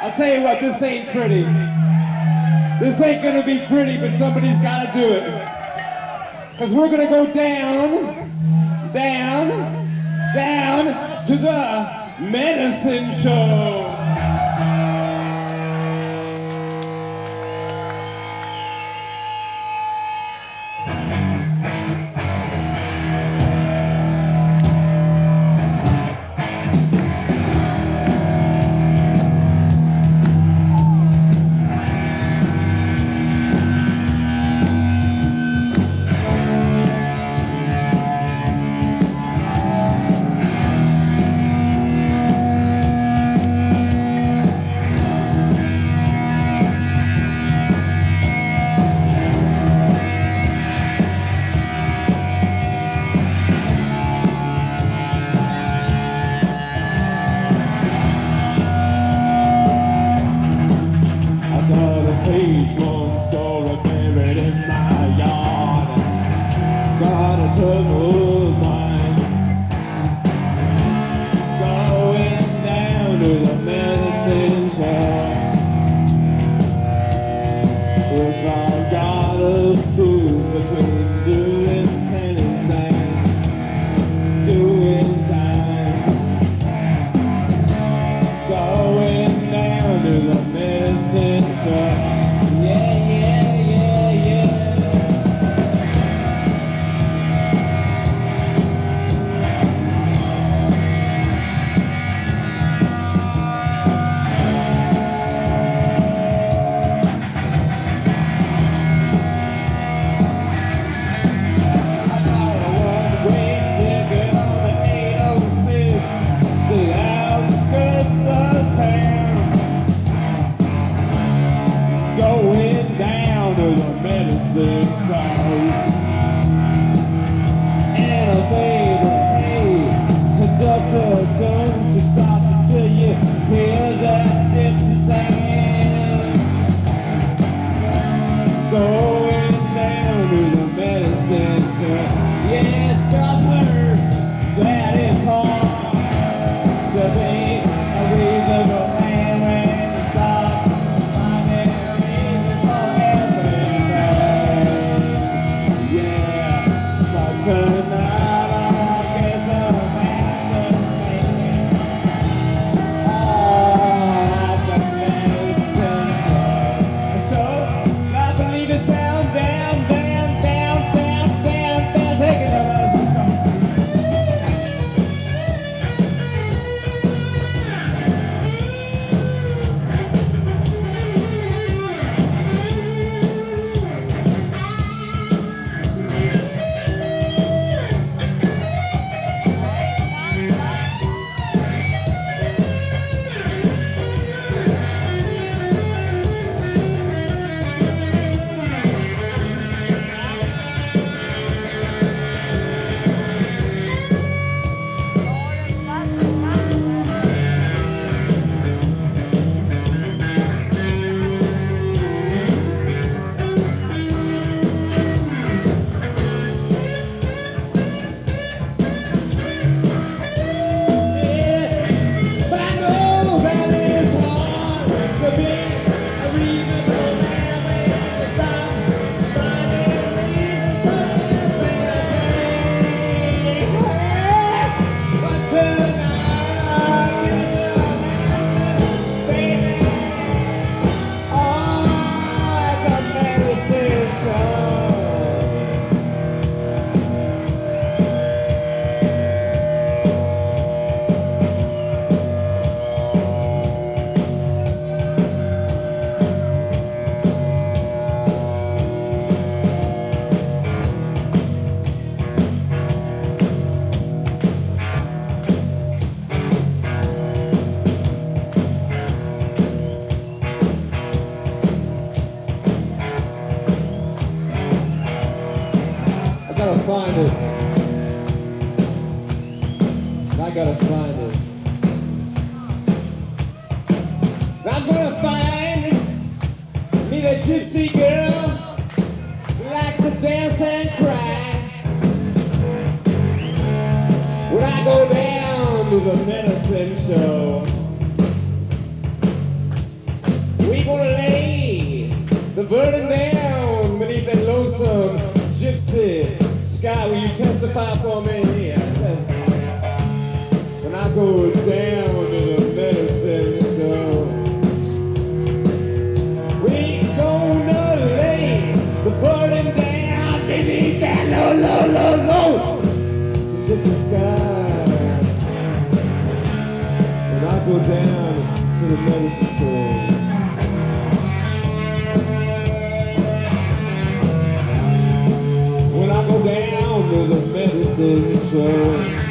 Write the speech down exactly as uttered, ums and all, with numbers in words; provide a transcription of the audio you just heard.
I'll tell you what, this ain't pretty. This ain't gonna be pretty, but somebody's gotta do it. Cause we're gonna go down, down, down to the Medicine Show. Find it. I gotta find it. I'm gonna find me the gypsy girl who likes to dance and cry. When I go down to the Medicine Show, burning down beneath that lonesome gypsy sky. Will you testify for me? When I go down to the medicine store, we gonna lay the burden down beneath that low, low, low, low gypsy sky. When I go down to the medicine store, when I go down to the medicine store.